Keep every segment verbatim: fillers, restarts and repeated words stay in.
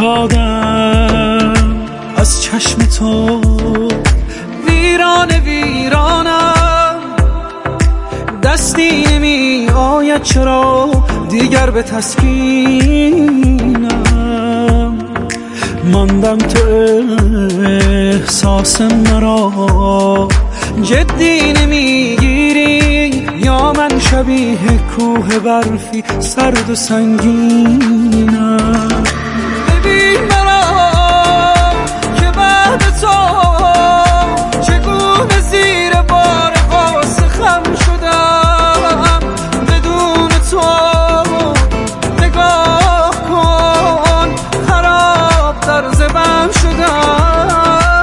افتادم از چشم تو، ویران ویرانم، دستی نمی آید چرا دیگر به تسکینم. ماندم تو احساس مرا جدی نمیگیری، یا من شبیه کوه برفی سرد و سنگینم. ببین مرا که بعد تو چگونه زیر بار غصه خم شدم. بدون تو نگاه کن خراب در زبم شدم.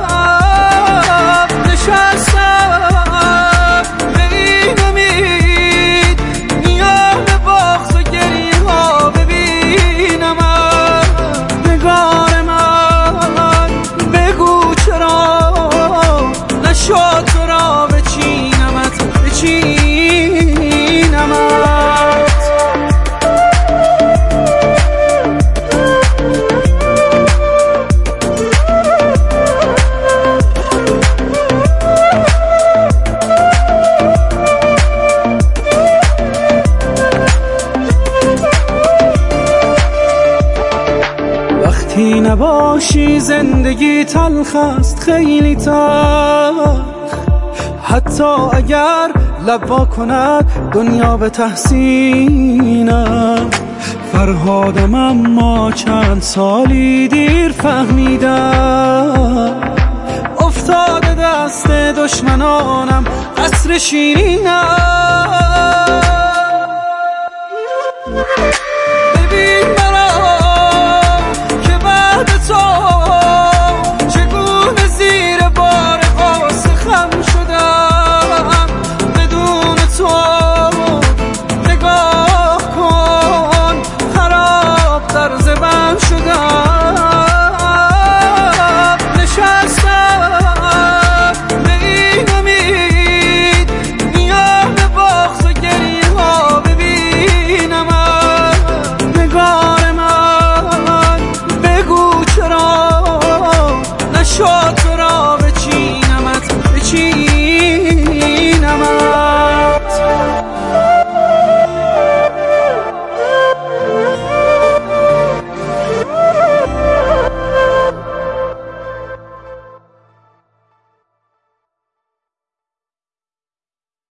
نشستم به این امید میان بغض و گریه ها ببینم نگار من. بگو چرا نشد تو را بچینمت بچینمت. وقتی نباشی زندگی تلخ است، خیلی تلخ. حتی اگر لب کند دنیا به تحسینم. فرهادم اما چند سالی دیر فهمیدم، افتاده دست دشمنانم قصر شیرینم.